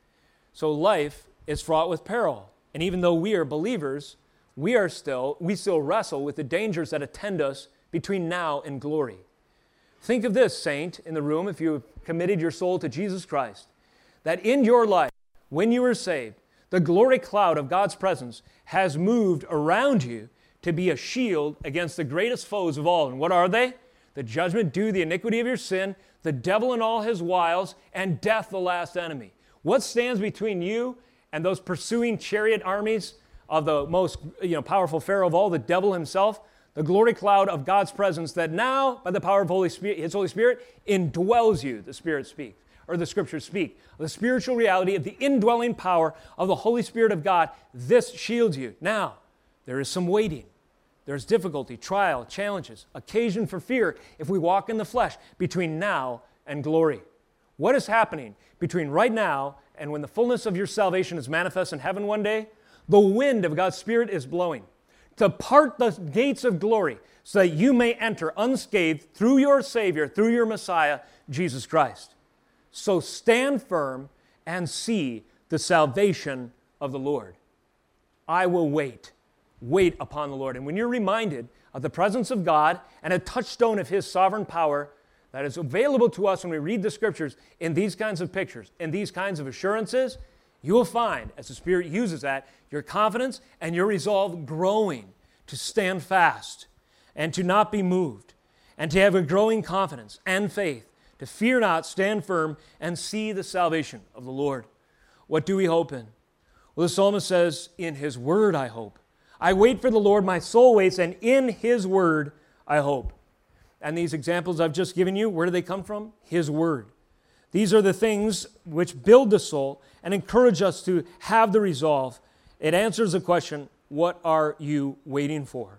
So life is fraught with peril. And even though we are believers, we are still, we still wrestle with the dangers that attend us between now and glory. Think of this, saint, in the room, if you have committed your soul to Jesus Christ, that in your life, when you were saved, the glory cloud of God's presence has moved around you to be a shield against the greatest foes of all. And what are they? The judgment due, the iniquity of your sin, the devil and all his wiles, and death, the last enemy. What stands between you and those pursuing chariot armies of the most you know, powerful Pharaoh of all, the devil himself? The glory cloud of God's presence that now, by the power of Holy Spirit, His Holy Spirit, indwells you, the Spirit speaks, or the Scriptures speak. The spiritual reality of the indwelling power of the Holy Spirit of God, this shields you. Now, there is some waiting. There's difficulty, trial, challenges, occasion for fear if we walk in the flesh between now and glory. What is happening between right now and when the fullness of your salvation is manifest in heaven one day? The wind of God's Spirit is blowing to part the gates of glory so that you may enter unscathed through your Savior, through your Messiah, Jesus Christ. So stand firm and see the salvation of the Lord. I will wait. Wait upon the Lord. And when you're reminded of the presence of God and a touchstone of His sovereign power that is available to us when we read the Scriptures in these kinds of pictures, in these kinds of assurances, you will find, as the Spirit uses that, your confidence and your resolve growing to stand fast and to not be moved and to have a growing confidence and faith, to fear not, stand firm, and see the salvation of the Lord. What do we hope in? Well, the psalmist says, in His word I hope. I wait for the Lord, my soul waits, and in His word I hope. And these examples I've just given you, where do they come from? His word. These are the things which build the soul and encourage us to have the resolve. It answers the question, what are you waiting for?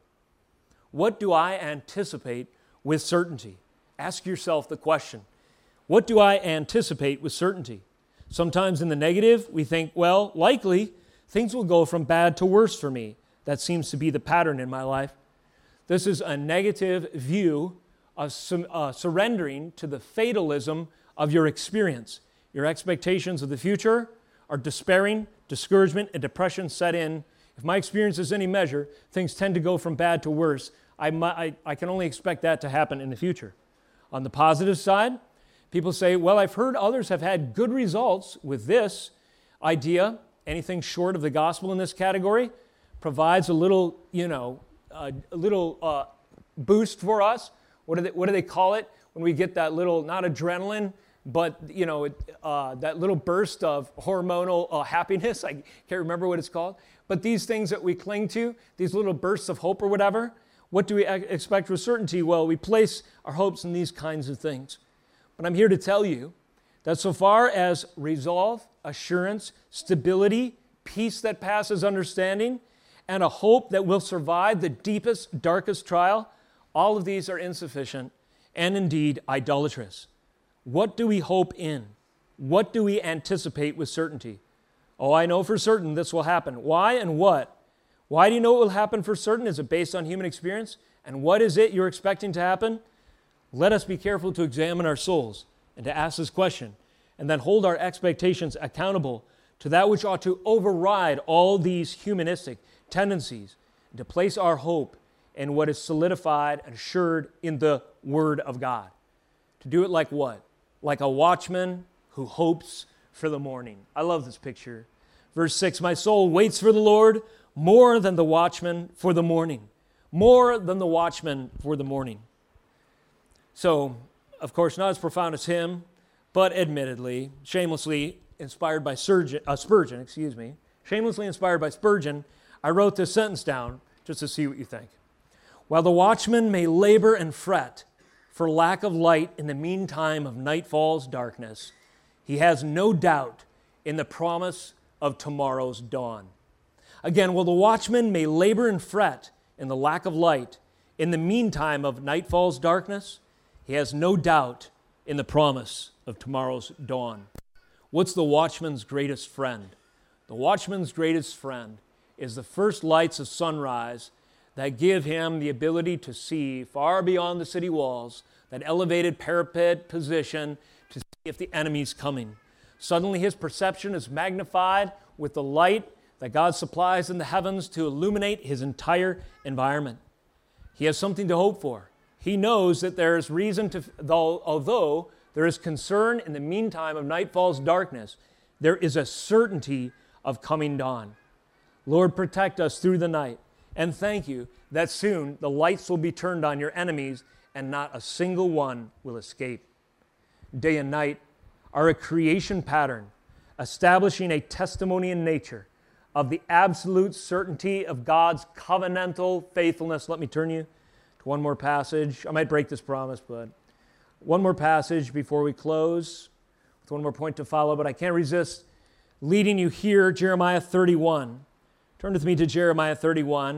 What do I anticipate with certainty? Ask yourself the question, what do I anticipate with certainty? Sometimes in the negative, we think, well, likely things will go from bad to worse for me. That seems to be the pattern in my life. This is a negative view of su- uh, surrendering to the fatalism of your experience. Your expectations of the future are despairing, discouragement, and depression set in. If my experience is any measure, things tend to go from bad to worse. I, mu- I, I can only expect that to happen in the future. On the positive side, people say, well, I've heard others have had good results with this idea. Anything short of the gospel in this category provides a little, you know, uh, a little uh, boost for us. What do they, what do they call it when we get that little, not adrenaline, but, you know, uh, that little burst of hormonal uh, happiness? I can't remember what it's called. But these things that we cling to, these little bursts of hope or whatever, what do we expect with certainty? Well, we place our hopes in these kinds of things. But I'm here to tell you that so far as resolve, assurance, stability, peace that passes understanding, and a hope that will survive the deepest, darkest trial, all of these are insufficient and indeed idolatrous. What do we hope in? What do we anticipate with certainty? Oh, I know for certain this will happen. Why and what? Why do you know it will happen for certain? Is it based on human experience? And what is it you're expecting to happen? Let us be careful to examine our souls and to ask this question and then hold our expectations accountable to that which ought to override all these humanistic tendencies and to place our hope in what is solidified and assured in the Word of God. To do it like what? Like a watchman who hopes for the morning. I love this picture. Verse six, my soul waits for the Lord more than the watchman for the morning. More than the watchman for the morning. So, of course, not as profound as him, but admittedly, shamelessly inspired by Spurgeon, uh, Spurgeon, excuse me, shamelessly inspired by Spurgeon, I wrote this sentence down just to see what you think. While the watchman may labor and fret for lack of light in the meantime of nightfall's darkness, he has no doubt in the promise of tomorrow's dawn. Again, while the watchman may labor and fret in the lack of light in the meantime of nightfall's darkness, he has no doubt in the promise of tomorrow's dawn. What's the watchman's greatest friend? The watchman's greatest friend is the first lights of sunrise that give him the ability to see far beyond the city walls, that elevated parapet position to see if the enemy's coming. Suddenly his perception is magnified with the light that God supplies in the heavens to illuminate his entire environment. He has something to hope for. He knows that there is reason to, though, although there is concern in the meantime of nightfall's darkness, there is a certainty of coming dawn. Lord, protect us through the night. And thank you that soon the lights will be turned on your enemies and not a single one will escape. Day and night are a creation pattern establishing a testimony in nature of the absolute certainty of God's covenantal faithfulness. Let me turn you to one more passage. I might break this promise, but one more passage before we close with one more point to follow, but I can't resist leading you here, Jeremiah thirty-one. Turn with me to Jeremiah thirty-one.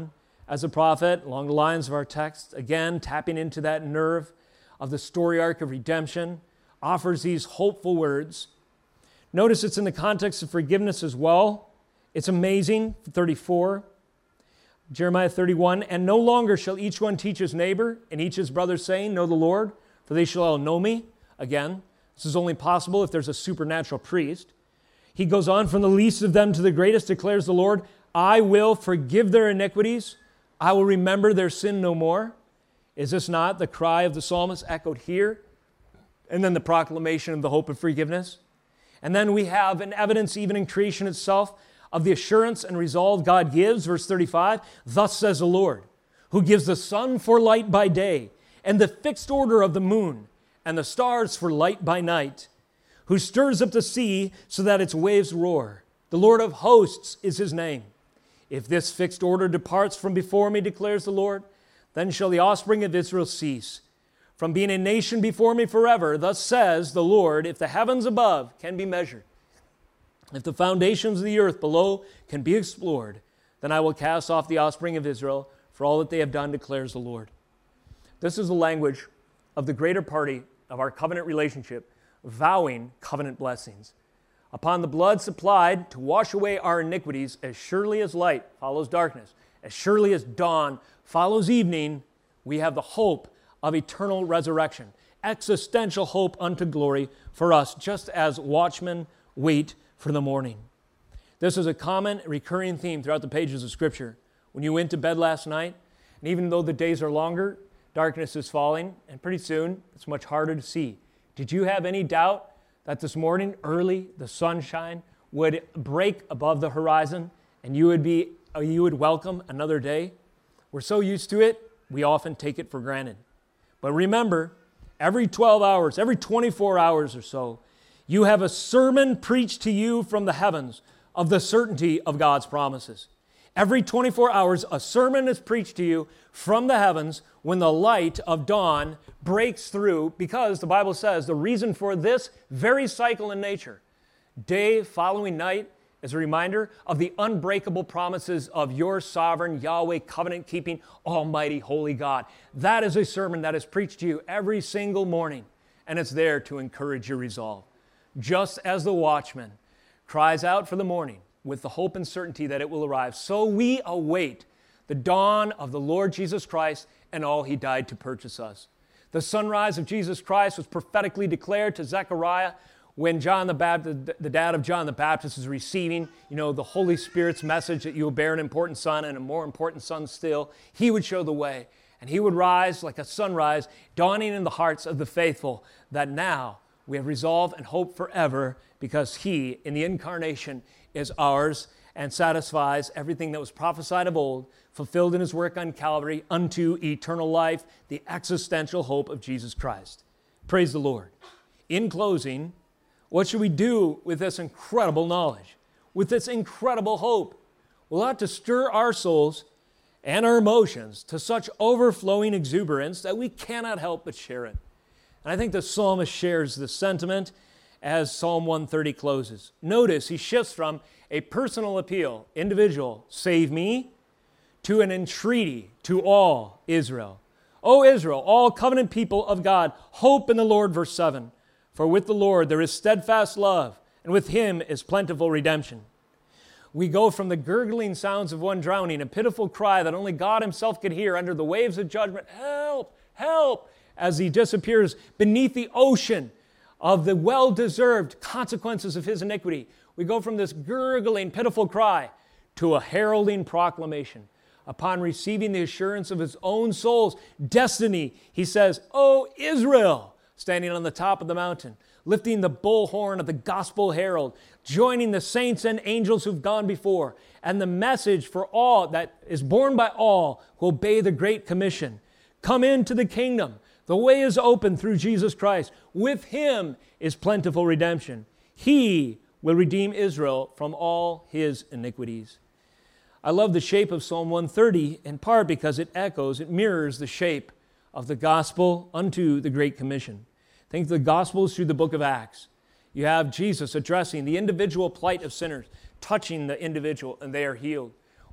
as a prophet, along the lines of our text, again, tapping into that nerve of the story arc of redemption, offers these hopeful words. Notice it's in the context of forgiveness as well. It's amazing, thirty-four. Jeremiah thirty-one, and no longer shall each one teach his neighbor and each his brother, saying, know the Lord, for they shall all know me. Again, this is only possible if there's a supernatural priest. He goes on, from the least of them to the greatest, declares the Lord, I will forgive their iniquities. I will remember their sin no more. Is this not the cry of the psalmist echoed here? And then the proclamation of the hope of forgiveness. And then we have an evidence even in creation itself of the assurance and resolve God gives. Verse thirty-five, thus says the Lord, who gives the sun for light by day, and the fixed order of the moon, and the stars for light by night, who stirs up the sea so that its waves roar. The Lord of hosts is his name. If this fixed order departs from before me, declares the Lord, then shall the offspring of Israel cease from being a nation before me forever. Thus says the Lord, if the heavens above can be measured, if the foundations of the earth below can be explored, then I will cast off the offspring of Israel for all that they have done, declares the Lord. This is the language of the greater party of our covenant relationship, vowing covenant blessings. Upon the blood supplied to wash away our iniquities, as surely as light follows darkness, as surely as dawn follows evening, we have the hope of eternal resurrection, existential hope unto glory for us, just as watchmen wait for the morning. This is a common recurring theme throughout the pages of Scripture. When you went to bed last night, and even though the days are longer, darkness is falling, and pretty soon it's much harder to see. Did you have any doubt that this morning, early, the sunshine would break above the horizon and you would be, you would welcome another day? We're so used to it, we often take it for granted. But remember, every twelve hours, every twenty-four hours or so, you have a sermon preached to you from the heavens of the certainty of God's promises. Every twenty-four hours, a sermon is preached to you from the heavens when the light of dawn breaks through, because the Bible says the reason for this very cycle in nature, day following night, is a reminder of the unbreakable promises of your sovereign, Yahweh, covenant-keeping, almighty, holy God. That is a sermon that is preached to you every single morning, and it's there to encourage your resolve. Just as the watchman cries out for the morning with the hope and certainty that it will arrive, so we await the dawn of the Lord Jesus Christ and all he died to purchase us. The sunrise of Jesus Christ was prophetically declared to Zechariah when John the Baptist, the dad of John the Baptist, is receiving, you know, the Holy Spirit's message that you will bear an important son, and a more important son still. He would show the way, and he would rise like a sunrise, dawning in the hearts of the faithful, that now we have resolve and hope forever, because he, in the incarnation, is ours and satisfies everything that was prophesied of old, fulfilled in his work on Calvary, unto eternal life, the existential hope of Jesus Christ. Praise the Lord. In closing, what should we do with this incredible knowledge, with this incredible hope? We'll have to stir our souls and our emotions to such overflowing exuberance that we cannot help but share it. And I think the psalmist shares this sentiment as Psalm one thirty closes. Notice he shifts from a personal appeal, individual, save me, to an entreaty to all Israel. O Israel, all covenant people of God, hope in the Lord, verse seven. For with the Lord there is steadfast love, and with him is plentiful redemption. We go from the gurgling sounds of one drowning, a pitiful cry that only God himself could hear under the waves of judgment, help, help, as he disappears beneath the ocean of the well-deserved consequences of his iniquity. We go from this gurgling, pitiful cry to a heralding proclamation. Upon receiving the assurance of his own soul's destiny, he says, O Israel, standing on the top of the mountain, lifting the bullhorn of the gospel herald, joining the saints and angels who've gone before, and the message for all that is borne by all who obey the Great Commission. Come into the kingdom. The way is open through Jesus Christ. With him is plentiful redemption. He will redeem Israel from all his iniquities. I love the shape of Psalm one thirty in part because it echoes, it mirrors the shape of the gospel unto the Great Commission. Think the Gospels through the book of Acts. You have Jesus addressing the individual plight of sinners, touching the individual, and they are healed.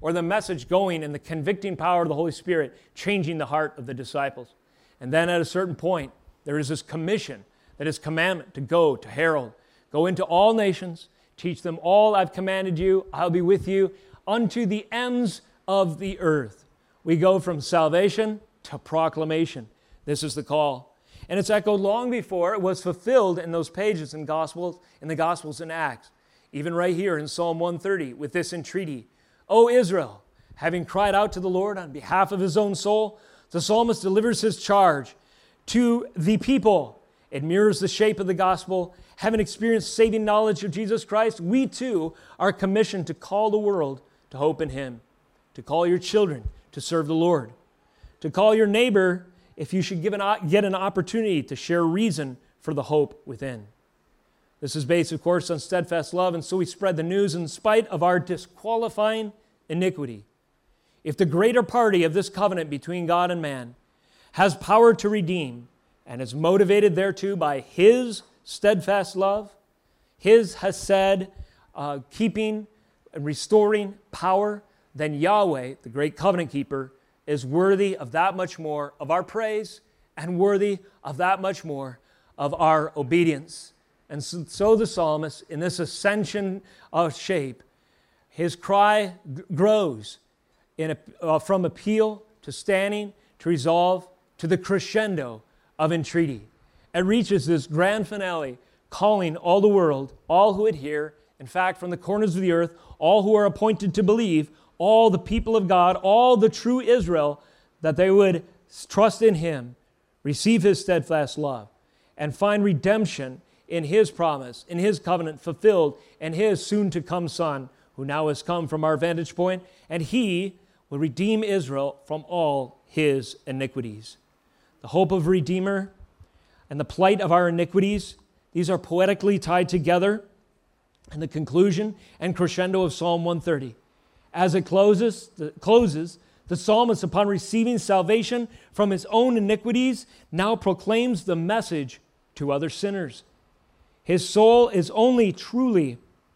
or the message going and the convicting power of the Holy Spirit changing the heart of the disciples. And then at a certain point, there is this commission, that is commandment to go, to herald, go into all nations, teach them all I've commanded you, I'll be with you unto the ends of the earth. We go from salvation to proclamation. This is the call. And it's echoed long before it was fulfilled in those pages in Gospels, in the Gospels and Acts. Even right here in Psalm one thirty with this entreaty. O Israel, having cried out to the Lord on behalf of his own soul, the psalmist delivers his charge to the people. It mirrors the shape of the gospel. Having experienced saving knowledge of Jesus Christ, we too are commissioned to call the world to hope in him, to call your children to serve the Lord, to call your neighbor if you should give an, get an opportunity to share reason for the hope within. This is based, of course, on steadfast love, and so we spread the news in spite of our disqualifying iniquity. If the greater party of this covenant between God and man has power to redeem and is motivated thereto by his steadfast love, his hesed, uh, keeping and restoring power, then Yahweh, the great covenant keeper, is worthy of that much more of our praise and worthy of that much more of our obedience. And so, so the psalmist, in this ascension of shape, his cry g- grows in a, uh, from appeal to standing to resolve to the crescendo of entreaty. It reaches this grand finale, calling all the world, all who adhere, in fact, from the corners of the earth, all who are appointed to believe, all the people of God, all the true Israel, that they would trust in him, receive his steadfast love, and find redemption in his promise, in his covenant fulfilled, and his soon-to-come Son, who now has come from our vantage point, and he will redeem Israel from all his iniquities. The hope of Redeemer and the plight of our iniquities, these are poetically tied together in the conclusion and crescendo of Psalm one thirty. As it closes, the, closes, the psalmist, upon receiving salvation from his own iniquities, now proclaims the message to other sinners. His soul is only truly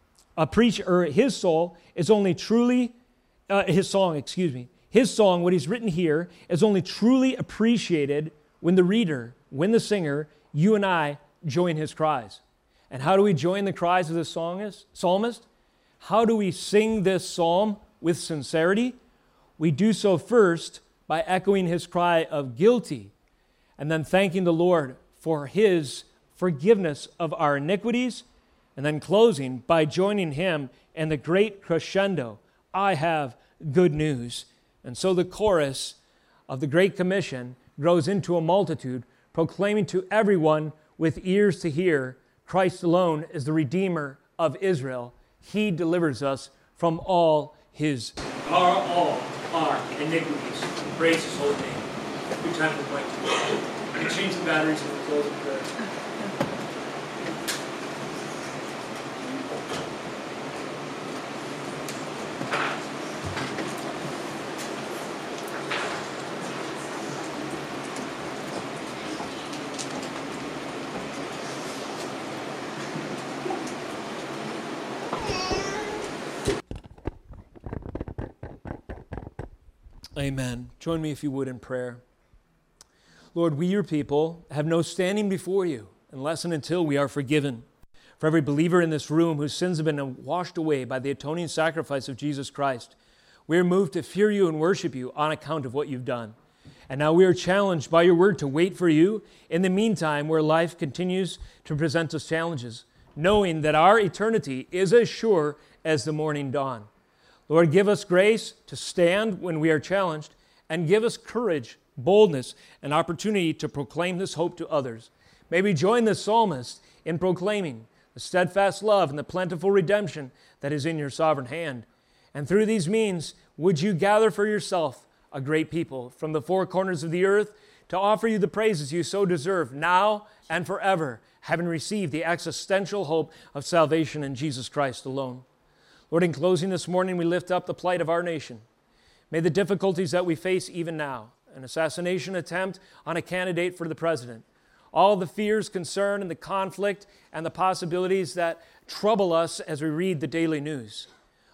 a preacher, or his soul is only truly, uh, his song, excuse me, his song, what he's written here, is only truly appreciated when the reader, when the singer, you and I join his cries. And how do we join the cries of the psalmist? How do we sing this psalm with sincerity? We do so first by echoing his cry of guilty, and then thanking the Lord for his forgiveness of our iniquities, and then closing by joining him in the great crescendo, I have good news. And so the chorus of the Great Commission grows into a multitude, proclaiming to everyone with ears to hear, Christ alone is the Redeemer of Israel. He delivers us from all his, our, all our iniquities. Praise his holy name. Good time to wait. I'm going to change the batteries and we'll close in prayer. Amen. Join me if you would in prayer. Lord, we, your people, have no standing before you unless and until we are forgiven. For every believer in this room whose sins have been washed away by the atoning sacrifice of Jesus Christ, we are moved to fear you and worship you on account of what you've done. And now we are challenged by your word to wait for you in the meantime where life continues to present us challenges, knowing that our eternity is as sure as the morning dawn. Lord, give us grace to stand when we are challenged, and give us courage, boldness, and opportunity to proclaim this hope to others. May we join the psalmist in proclaiming the steadfast love and the plentiful redemption that is in your sovereign hand. And through these means, would you gather for yourself a great people from the four corners of the earth to offer you the praises you so deserve now and forever, having received the existential hope of salvation in Jesus Christ alone. Lord, in closing this morning, we lift up the plight of our nation. May the difficulties that we face even now, an assassination attempt on a candidate for the president, all the fears, concern, and the conflict and the possibilities that trouble us as we read the daily news,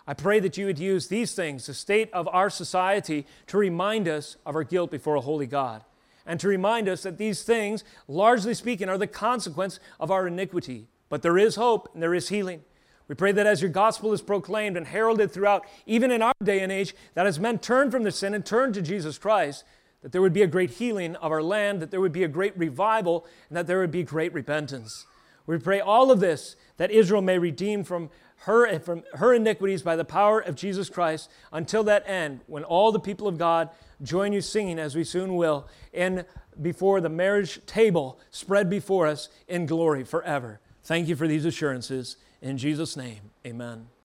I pray that you would use these things, the state of our society, to remind us of our guilt before a holy God, and to remind us that these things, largely speaking, are the consequence of our iniquity. But there is hope and there is healing. We pray that as your gospel is proclaimed and heralded throughout, even in our day and age, that as men turn from their sin and turn to Jesus Christ, that there would be a great healing of our land, that there would be a great revival, and that there would be great repentance. We pray all of this, that Israel may redeem from her, from her iniquities by the power of Jesus Christ until that end, when all the people of God join you singing, as we soon will, in before the marriage table spread before us in glory forever. Thank you for these assurances. In Jesus' name, amen.